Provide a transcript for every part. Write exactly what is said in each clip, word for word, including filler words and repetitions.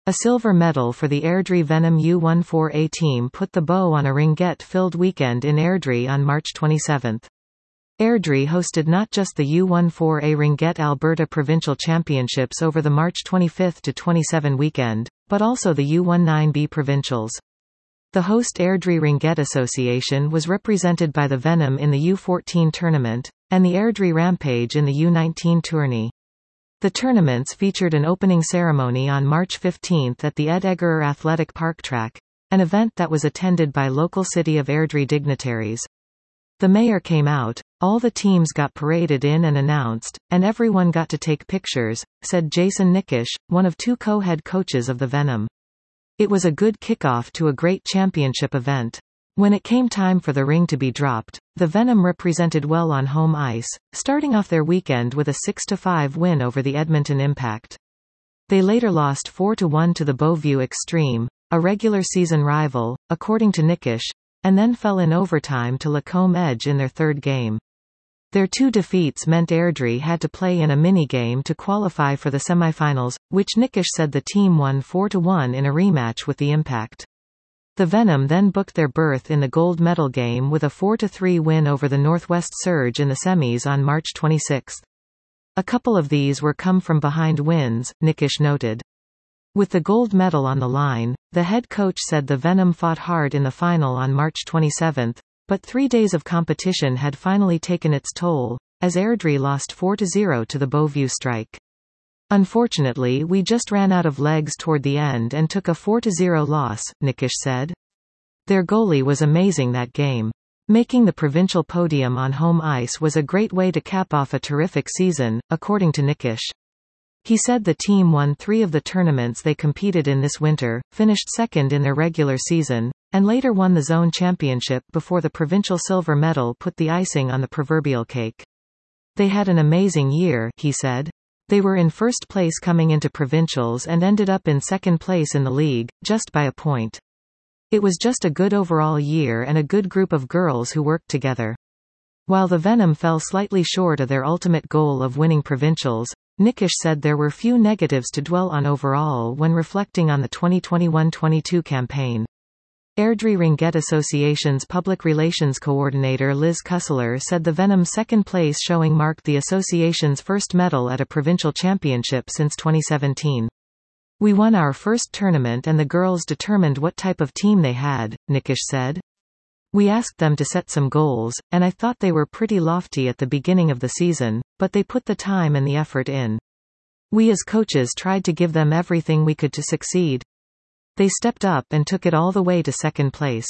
A silver medal for the Airdrie Venom U fourteen A team put the bow on a ringette-filled weekend in Airdrie on March twenty-seventh. Airdrie hosted not just the U fourteen A Ringette Alberta Provincial Championships over the March twenty-fifth to twenty-seventh weekend, but also the U nineteen B Provincials. The host Airdrie Ringette Association was represented by the Venom in the U fourteen tournament, and the Airdrie Rampage in the U nineteen tourney. The tournaments featured an opening ceremony on March fifteenth at the Ed Eggerer Athletic Park Track, an event that was attended by local City of Airdrie dignitaries. The mayor came out, all the teams got paraded in and announced, and everyone got to take pictures, said Jason Nickish, one of two co-head coaches of the Venom. It was a good kickoff to a great championship event. When it came time for the ring to be dropped, the Venom represented well on home ice, starting off their weekend with a six to five win over the Edmonton Impact. They later lost four to one to the Beauview Extreme, a regular season rival, according to Nickish, and then fell in overtime to Lacombe Edge in their third game. Their two defeats meant Airdrie had to play in a mini-game to qualify for the semifinals, which Nickish said the team won four to one in a rematch with the Impact. The Venom then booked their berth in the gold medal game with a four to three win over the Northwest Surge in the semis on March twenty-sixth. A couple of these were come-from-behind wins, Nickish noted. With the gold medal on the line, the head coach said the Venom fought hard in the final on March twenty-seventh, but three days of competition had finally taken its toll, as Airdrie lost four to zero to the Beauview Strike. Unfortunately, we just ran out of legs toward the end and took a four to zero loss, Nickish said. Their goalie was amazing that game. Making the provincial podium on home ice was a great way to cap off a terrific season, according to Nickish. He said the team won three of the tournaments they competed in this winter, finished second in their regular season, and later won the zone championship before the provincial silver medal put the icing on the proverbial cake. They had an amazing year, he said. They were in first place coming into provincials and ended up in second place in the league, just by a point. It was just a good overall year and a good group of girls who worked together. While the Venom fell slightly short of their ultimate goal of winning provincials, Nickish said there were few negatives to dwell on overall when reflecting on the twenty twenty-one twenty-two campaign. Airdrie Ringette Association's public relations coordinator Liz Kusseler said the Venom's second place showing marked the association's first medal at a provincial championship since twenty seventeen. We won our first tournament and the girls determined what type of team they had, Nickish said. We asked them to set some goals, and I thought they were pretty lofty at the beginning of the season, but they put the time and the effort in. We as coaches tried to give them everything we could to succeed. They stepped up and took it all the way to second place.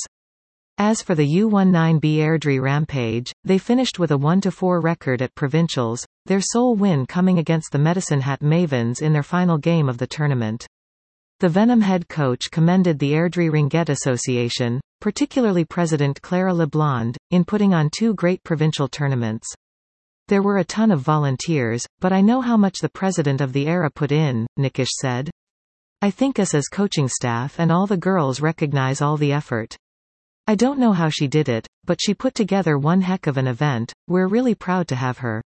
As for the U nineteen B Airdrie Rampage, they finished with a one to four record at provincials, their sole win coming against the Medicine Hat Mavens in their final game of the tournament. The Venom head coach commended the Airdrie Ringette Association, particularly President Clara LeBlond, in putting on two great provincial tournaments. There were a ton of volunteers, but I know how much the president of the era put in, Nickish said. I think us as coaching staff and all the girls recognize all the effort. I don't know how she did it, but she put together one heck of an event. We're really proud to have her.